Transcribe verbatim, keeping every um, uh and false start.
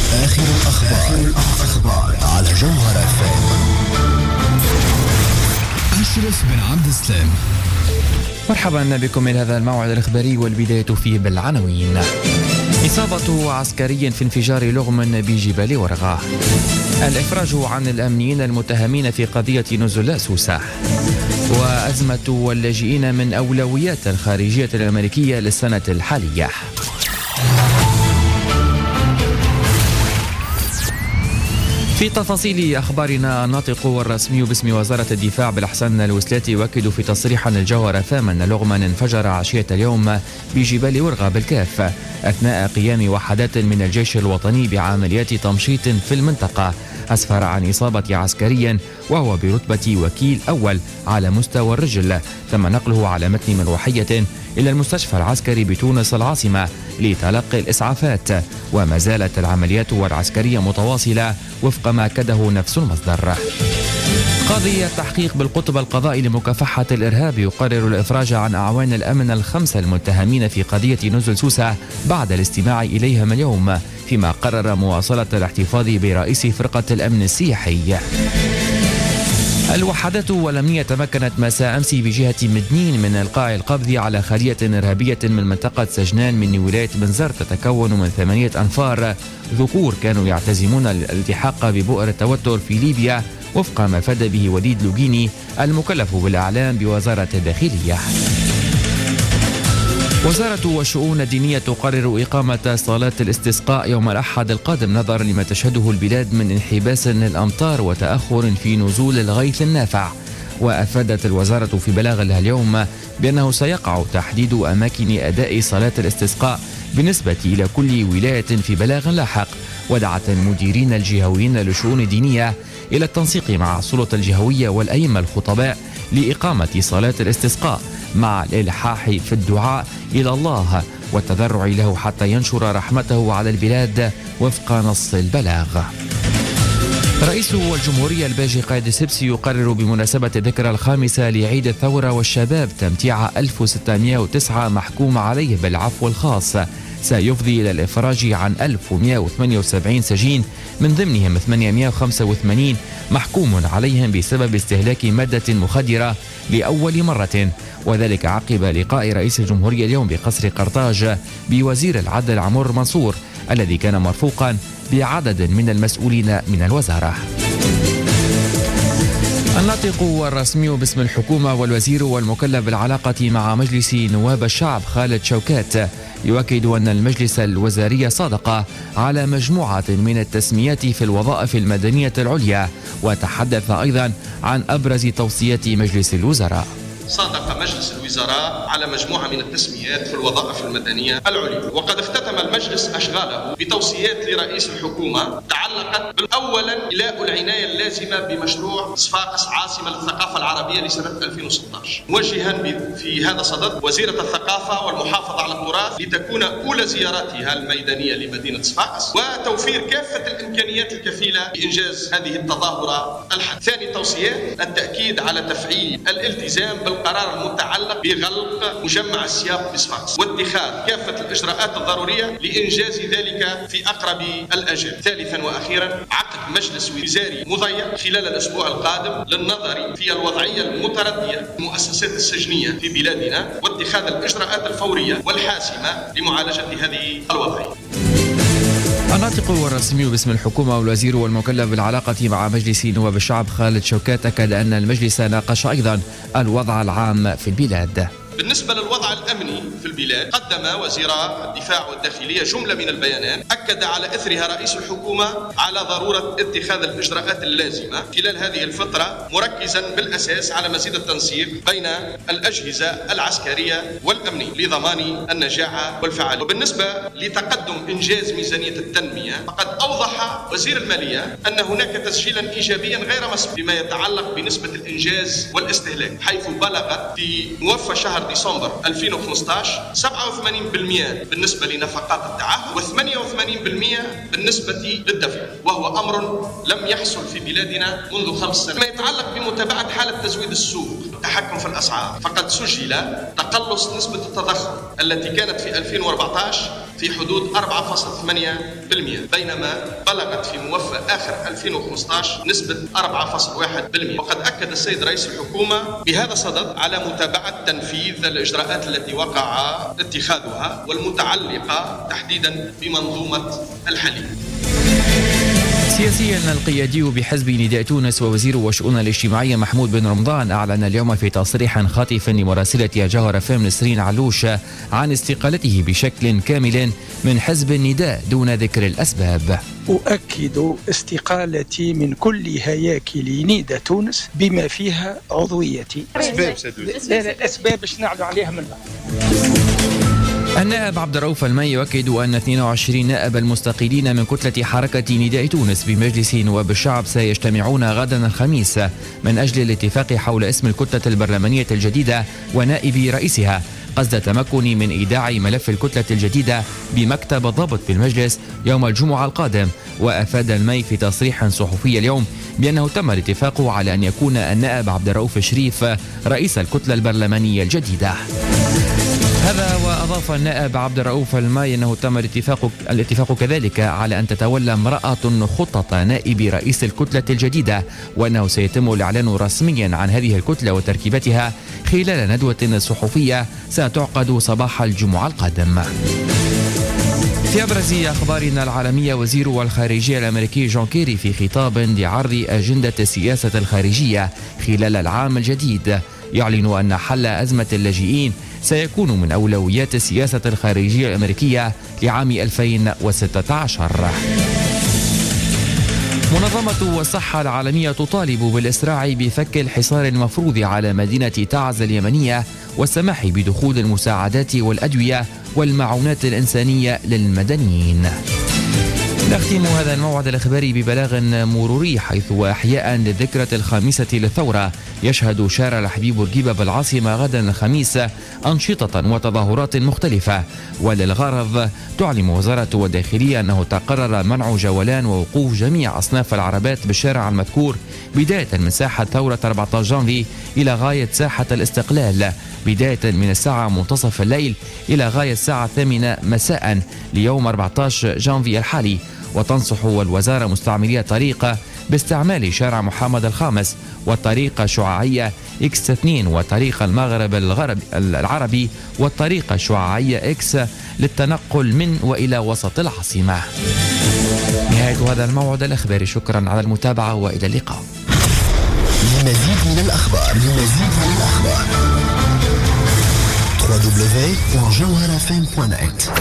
آخر الأخبار, الأخبار على جوهر اف ام. أشرف بن عبد السلام. مرحبا بكم من هذا الموعد الإخباري، والبداية فيه بالعناوين. إصابة عسكري في انفجار لغم بجبال ورغة. الإفراج عن الأمنيين المتهمين في قضية نزل سوسة. وأزمة اللاجئين من أولويات الخارجية الأمريكية للسنة الحالية. في تفاصيل أخبارنا، الناطق الرسمي باسم وزارة الدفاع بالحسن الوسلاتي يؤكد في تصريح عن الجوهر اف ام أن لغما انفجر عشية اليوم بجبال ورغة بالكاف أثناء قيام وحدات من الجيش الوطني بعمليات تمشيط في المنطقة، أسفر عن إصابة عسكري وهو برتبة وكيل أول على مستوى الرجل، تم نقله على متن مروحية إلى المستشفى العسكري بتونس العاصمة لتلقي الإسعافات، وما زالت العمليات العسكرية متواصلة وفق ما أكده نفس المصدر. قاضي التحقيق بالقطب القضائي لمكافحة الإرهاب يقرر الإفراج عن أعوان الأمن الخمسة المتهمين في قضية نزل سوسة بعد الاستماع إليهم اليوم، فيما قرر مواصلة الاحتفاظ برئيس فرقة الأمن السياحي. الوحدات والأمنية تمكنت مساء أمس بجهة مدنين من إلقاء القبض على خلية إرهابية من منطقة سجنان من ولاية بنزرت تتكون من ثمانية أنفار ذكور كانوا يعتزمون الالتحاق ببؤر التوتر في ليبيا، وفق ما فاد به وليد لوجيني المكلف بالإعلام بوزارة الداخلية. وزارة الشؤون الدينية تقرر إقامة صلاة الاستسقاء يوم الأحد القادم نظرا لما تشهده البلاد من انحباس الأمطار وتأخر في نزول الغيث النافع. وأفادت الوزارة في بلاغ لها اليوم بأنه سيقع تحديد أماكن أداء صلاة الاستسقاء بالنسبة إلى كل ولاية في بلاغ لاحق، ودعت المديرين الجهويين للشؤون الدينية إلى التنسيق مع السلطة الجهوية والأئمة الخطباء لإقامة صلاة الاستسقاء مع الإلحاح في الدعاء إلى الله والتضرع له حتى ينشر رحمته على البلاد وفق نص البلاغ. رئيس الجمهورية الباجي قايد السبسي يقرر بمناسبة الذكرى الخامسة لعيد الثورة والشباب تمتيع ألف وستمائة وتسعة محكوم عليه بالعفو الخاص، سيفضي إلى الإفراج عن ألف ومائة وثمانية وسبعين سجين، من ضمنهم ثمانمائة وخمسة وثمانين محكوم عليهم بسبب استهلاك مادة مخدرة لأول مرة، وذلك عقب لقاء رئيس الجمهورية اليوم بقصر قرطاج بوزير العدل عمر منصور الذي كان مرفوقا بعدد من المسؤولين من الوزارة. الناطق الرسمي باسم الحكومة والوزير والمكلف بالعلاقة مع مجلس نواب الشعب خالد شوكات يؤكد أن المجلس الوزاري صادق على مجموعة من التسميات في الوظائف المدنية العليا، وتحدث أيضا عن أبرز توصيات مجلس الوزراء. صادق مجلس الوزراء على مجموعة من التسميات في الوظائف المدنية العليا، وقد اختتم المجلس أشغاله بتوصيات لرئيس الحكومة تعلقت بالأولا إلاء العناية اللازمة بمشروع صفاقس عاصمة للثقافة العربية لسنة ألفين وستة عشر، موجها في هذا الصدد وزيرة الثقافة والمحافظة على التراث لتكون أولى زياراتها الميدانية لمدينة صفاقس، وتوفير كافة الإمكانيات الكفيلة بإنجاز هذه التظاهرة الحديثة. ثاني توصيات التأكيد على تفعيل الالتزام بال القرار المتعلق بغلق مجمع السياق بصفاقس واتخاذ كافة الإجراءات الضرورية لإنجاز ذلك في أقرب الأجل. ثالثا وأخيرا عقد مجلس وزاري مضيق خلال الأسبوع القادم للنظر في الوضعية المتردية للمؤسسات السجنية في بلادنا واتخاذ الإجراءات الفورية والحاسمة لمعالجة هذه الوضعية. الناطق الرسمي باسم الحكومة والوزير والمكلف بالعلاقة مع مجلس نواب الشعب خالد شوكات أكد أن المجلس ناقش أيضا الوضع العام في البلاد. بالنسبة للوضع الأمني في البلاد، قدم وزير الدفاع والداخلية جملة من البيانات أكد على إثرها رئيس الحكومة على ضرورة اتخاذ الإجراءات اللازمة خلال هذه الفترة، مركزا بالأساس على مزيد التنسيق بين الأجهزة العسكرية والأمنية لضمان النجاعة والفعالية. وبالنسبة لتقدم إنجاز ميزانية التنمية، فقد أوضح وزير المالية أن هناك تسجيلا إيجابيا غير مسبوق فيما يتعلق بنسبة الإنجاز والاستهلاك، حيث بلغت في موفى شهر ديسمبر ألفين وخمسة عشر سبعة وثمانين بالمئة بالنسبة لنفقات التعهد وثمانية وثمانين بالمئة بالنسبة للدفع، وهو أمر لم يحصل في بلادنا منذ خمس سنوات. ما يتعلق بمتابعة حالة تزويد السوق والتحكم في الأسعار، فقد سجل تقلص نسبة التضخم التي كانت في ألفين وأربعة عشر في حدود أربعة فاصلة ثمانية بالمئة، بينما بلغت في موفى آخر ألفين وخمسة عشر نسبة أربعة فاصلة واحد بالمئة. وقد أكد السيد رئيس الحكومة بهذا الصدد على متابعة تنفيذ الإجراءات التي وقع اتخاذها والمتعلقة تحديدا بمنظومة الحليب. سياسيا، القيادي بحزب نداء تونس ووزير الشؤون الاجتماعية محمود بن رمضان أعلن اليوم في تصريح خاطف لمراسلة جوهر اف ام نسرين علوش عن استقالته بشكل كامل من حزب النداء دون ذكر الأسباب. أؤكد استقالتي من كل هياكل نداء تونس بما فيها عضويتي. أسباب لا لا الأسباب باش نعلو عليها من بعد. النائب عبد الرؤوف المي يؤكد أن اثنين وعشرين نائب المستقيلين من كتلة حركة نداء تونس بمجلس نواب الشعب سيجتمعون غدا الخميس من أجل الاتفاق حول اسم الكتلة البرلمانية الجديدة ونائب رئيسها، قصد تمكن من إيداع ملف الكتلة الجديدة بمكتب الضابط بالمجلس يوم الجمعة القادم. وأفاد المي في تصريح صحفي اليوم بأنه تم الاتفاق على أن يكون النائب عبد الرؤوف شريف رئيس الكتلة البرلمانية الجديدة. هذا وأضاف النائب عبد الرؤوف الماي أنه تم الاتفاق الاتفاق كذلك على أن تتولى امرأة خطة نائب رئيس الكتلة الجديدة، وأنه سيتم الإعلان رسميا عن هذه الكتلة وتركيبتها خلال ندوة صحفية ستعقد صباح الجمعة القادم. في أبرز أخبارنا العالمية، وزير الخارجية الأمريكي جون كيري في خطاب لعرض أجندة السياسة الخارجية خلال العام الجديد يعلن أن حل أزمة اللاجئين سيكون من أولويات السياسة الخارجية الأمريكية لعام ألفين وستة عشر. منظمة الصحة العالمية تطالب بالإسراع بفك الحصار المفروض على مدينة تعز اليمنية والسماح بدخول المساعدات والأدوية والمعونات الإنسانية للمدنيين. نختم هذا الموعد الإخباري ببلاغ مروري، حيث أحياء للذكرى الخامسة للثورة يشهد شارع الحبيب بورقيبة بالعاصمة غدا الخميس أنشطة وتظاهرات مختلفة. وللغرض تعلن وزارة الداخلية أنه تقرر منع جولان ووقوف جميع أصناف العربات بالشارع المذكور بداية من ساحة ثورة أربعة عشر جانفي إلى غاية ساحة الاستقلال، بداية من الساعة منتصف الليل إلى غاية الساعة الثامنة مساء ليوم أربعة عشر جانفي الحالي. وتنصح الوزارة مستعملي الطريق باستعمال شارع محمد الخامس والطريق الشعاعية إكس اثنين وطريق المغرب العربي والطريق الشعاعية إكس للتنقل من وإلى وسط العاصمة. نهاية هذا الموعد الإخباري، شكرا على المتابعة وإلى اللقاء. لمزيد من الأخبار لمزيد من الأخبار دبليو دبليو دبليو دوت جوهر اف ام دوت نت.